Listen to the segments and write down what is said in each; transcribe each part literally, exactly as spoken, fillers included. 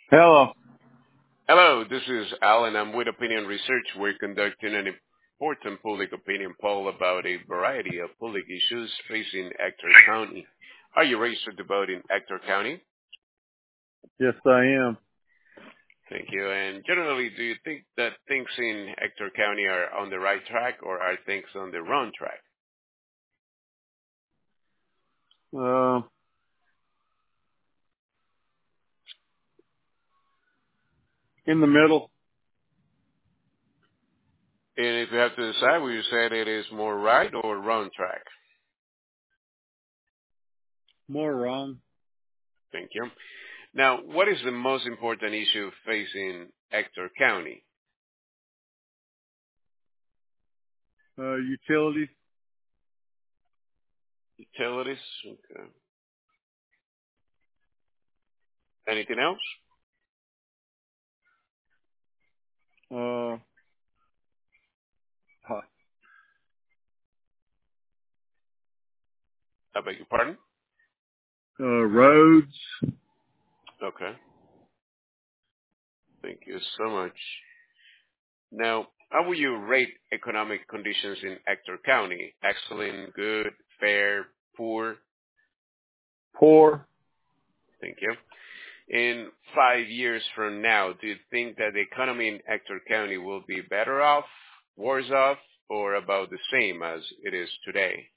Hello. Hello, this is Al, and I'm with Opinion Research. We're conducting an important public opinion poll about a variety of public issues facing Ector County. Are you registered to vote in Ector County? Yes, I am. Thank you. And generally, do you think that things in Ector County are on the right track, or are things on the wrong track? Uh, in the middle. And if you have to decide, will you say it is more right or wrong track? More wrong. Thank you. Now, what is the most important issue facing Ector County? Uh, utilities. Utilities? Okay. Anything else? Uh, huh, I beg your pardon? uh, roads. Okay. Thank you so much. Now, how would you rate economic conditions in Ector County? Excellent, good, fair, poor? Poor. Thank you. In five years from now, do you think that the economy in Ector County will be better off, worse off, or about the same as it is today?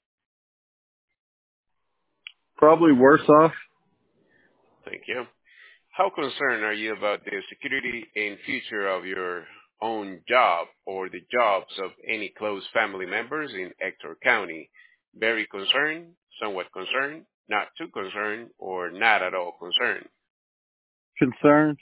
Probably worse off. Thank you. How concerned are you about the security and future of your own job or the jobs of any close family members in Ector County? Very concerned, somewhat concerned, not too concerned, or not at all concerned? Concerned.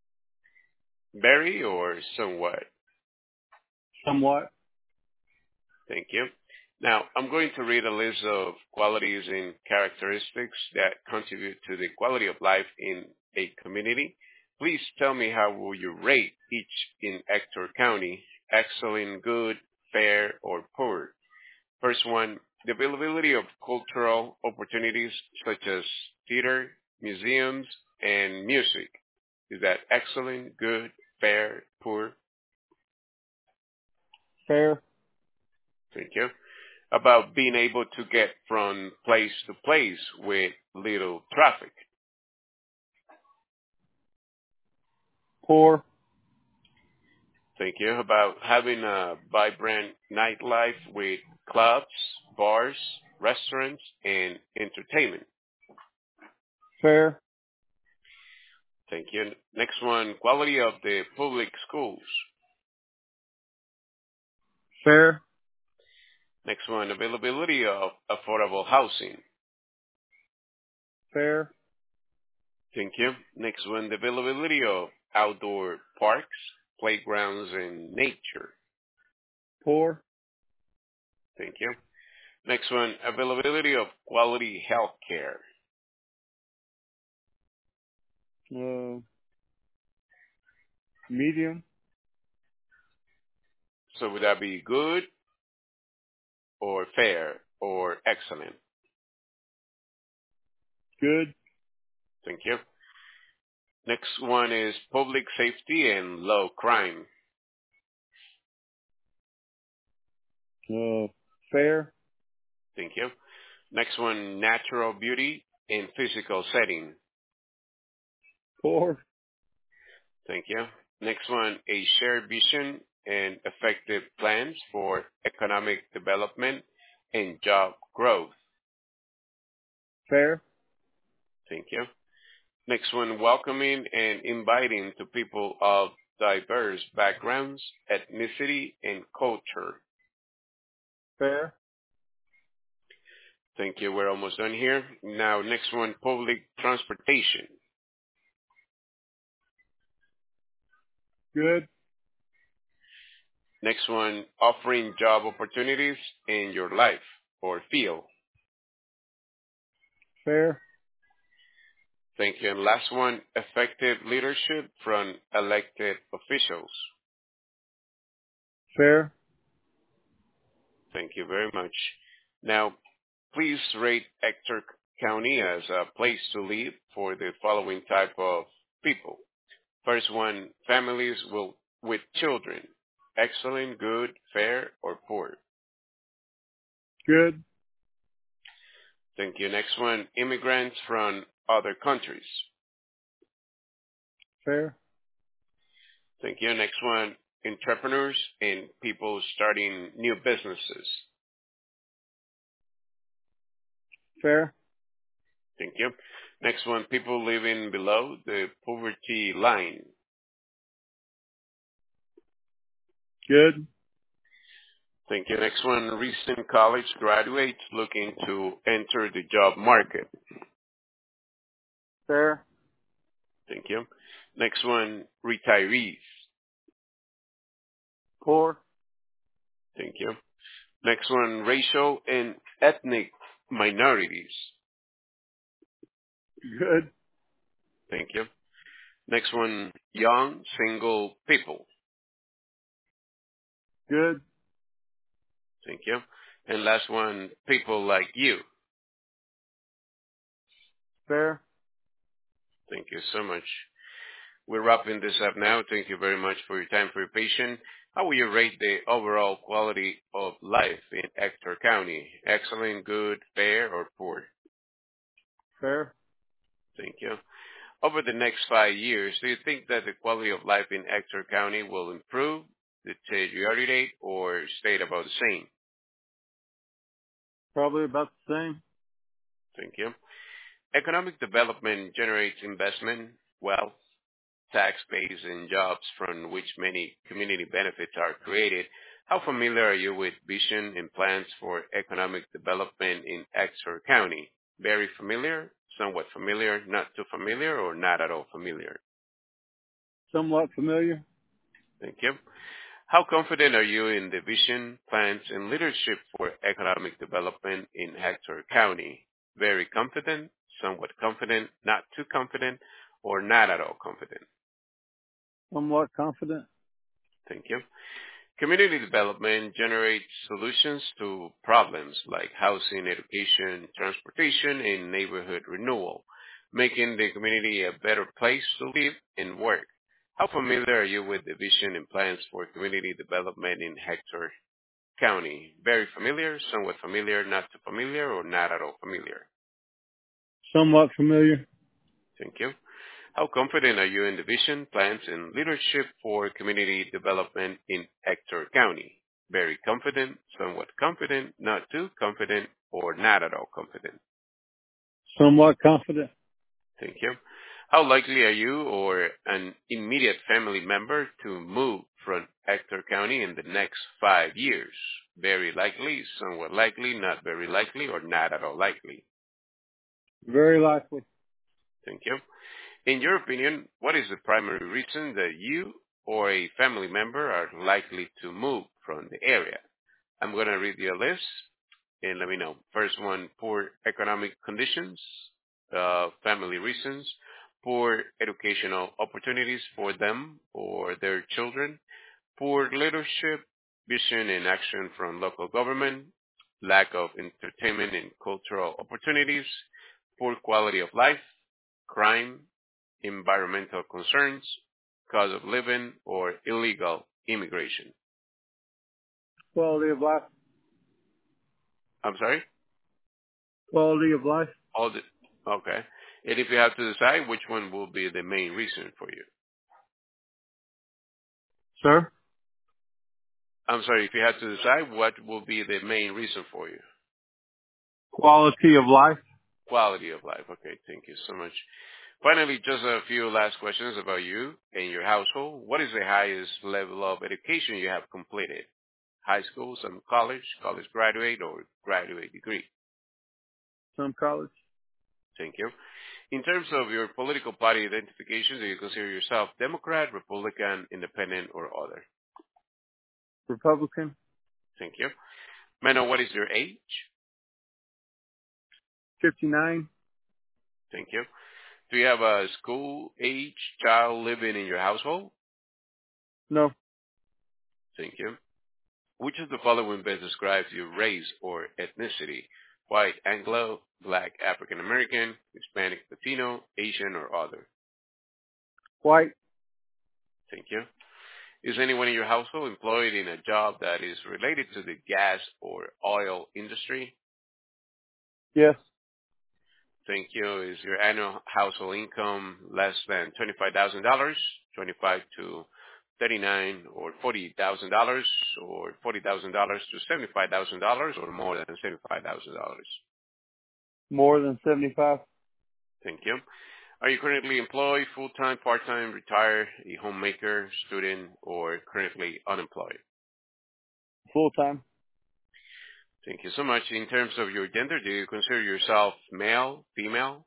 Very or somewhat? Somewhat. Thank you. Now, I'm going to read a list of qualities and characteristics that contribute to the quality of life in a community. Please tell me how will you rate each in Ector County: excellent, good, fair, or poor. First one, the availability of cultural opportunities such as theater, museums, and music. Is that excellent, good, fair, poor? Fair. Thank you. About being able to get from place to place with little traffic. Poor. Thank you. About having a vibrant nightlife with clubs, bars, restaurants, and entertainment. Fair. Thank you. Next one, quality of the public schools. Fair. Next one, availability of affordable housing. Fair. Thank you. Next one, the availability of outdoor parks, playgrounds, and nature. Poor. Thank you. Next one, availability of quality health care. Uh, medium. So would that be good or fair or excellent? Good. Thank you. Next one is public safety and low crime. Uh, fair. Thank you. Next one, natural beauty and physical setting. Poor. Thank you. Next one, a shared vision and effective plans for economic development and job growth. Fair. Thank you. Next one, welcoming and inviting to people of diverse backgrounds, ethnicity, and culture. Fair. Thank you. We're almost done here. Now, next one, public transportation. Good. Next one, offering job opportunities in your life or field. Fair. Thank you. And last one, effective leadership from elected officials. Fair. Thank you very much. Now, please rate Ector County as a place to live for the following type of people. First one, families will, with children. Excellent, good, fair, or poor? Good. Thank you. Next one, immigrants from other countries. Fair. Thank you. Next one, entrepreneurs and people starting new businesses. Fair. Thank you. Next one, people living below the poverty line. Good. Thank you. Next one, recent college graduates looking to enter the job market. Fair. Thank you. Next one, retirees. Poor. Thank you. Next one, racial and ethnic minorities. Good. Thank you. Next one, young single people. Good. Thank you. And last one, people like you. Fair. Thank you so much. We're wrapping this up now. Thank you very much for your time, for your patience. How will you rate the overall quality of life in Ector County? Excellent, good, fair, or poor? Fair. Thank you. Over the next five years, do you think that the quality of life in Ector County will improve, deteriorate, or stay about the same? Probably about the same. Thank you. Economic development generates investment, wealth, tax base, and jobs from which many community benefits are created. How familiar are you with vision and plans for economic development in Ector County? Very familiar, somewhat familiar, not too familiar, or not at all familiar? Somewhat familiar. Thank you. How confident are you in the vision, plans, and leadership for economic development in Ector County? Very confident, somewhat confident, not too confident, or not at all confident? Somewhat confident. Thank you. Community development generates solutions to problems like housing, education, transportation, and neighborhood renewal, making the community a better place to live and work. How familiar are you with the vision and plans for community development in Ector County? Very familiar, somewhat familiar, not too familiar, or not at all familiar? Somewhat familiar. Thank you. How confident are you in the vision, plans, and leadership for community development in Ector County? Very confident, somewhat confident, not too confident, or not at all confident? Somewhat confident. Thank you. How likely are you or an immediate family member to move from Ector County in the next five years? Very likely, somewhat likely, not very likely, or not at all likely? Very likely. Thank you. In your opinion, what is the primary reason that you or a family member are likely to move from the area? I'm going to read you a list and let me know. First one, poor economic conditions, uh, family reasons, poor educational opportunities for them or their children, poor leadership, vision and action from local government, lack of entertainment and cultural opportunities, poor quality of life, crime, environmental concerns, cost of living, or illegal immigration. Quality of life. I'm sorry? Quality of life. All the, okay. And if you have to decide, which one will be the main reason for you? Sir? I'm sorry, if you had to decide, what will be the main reason for you? Quality of life. Quality of life. Okay, thank you so much. Finally, just a few last questions about you and your household. What is the highest level of education you have completed? High school, some college, college graduate, or graduate degree? Some college. Thank you. In terms of your political party identification, do you consider yourself Democrat, Republican, Independent, or other? Republican. Thank you. May I know what is your age? fifty-nine. Thank you. Do you have a school-age child living in your household? No. Thank you. Which of the following best describes your race or ethnicity? White, Anglo, Black, African American, Hispanic, Latino, Asian, or other? White. Thank you. Is anyone in your household employed in a job that is related to the gas or oil industry? Yes. Thank you. Is your annual household income less than twenty-five thousand dollars, twenty-five to thirty-nine or forty thousand dollars, or forty thousand dollars to seventy-five thousand dollars, or more than seventy-five thousand dollars? More than seventy-five. Thank you. Are you currently employed, full-time, part-time, retired, a homemaker, student, or currently unemployed? Full time. Thank you so much. In terms of your gender, do you consider yourself male, female?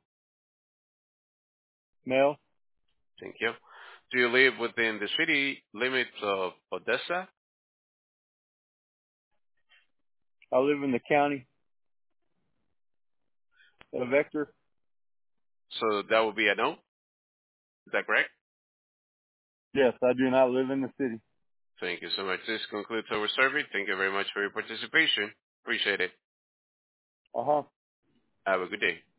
Male. Thank you. Do you live within the city limits of Odessa? I live in the county of Vector. So that would be a no. Is that correct? Yes, I do not live in the city. Thank you so much. This concludes our survey. Thank you very much for your participation. Appreciate it. Uh huh. Have a good day.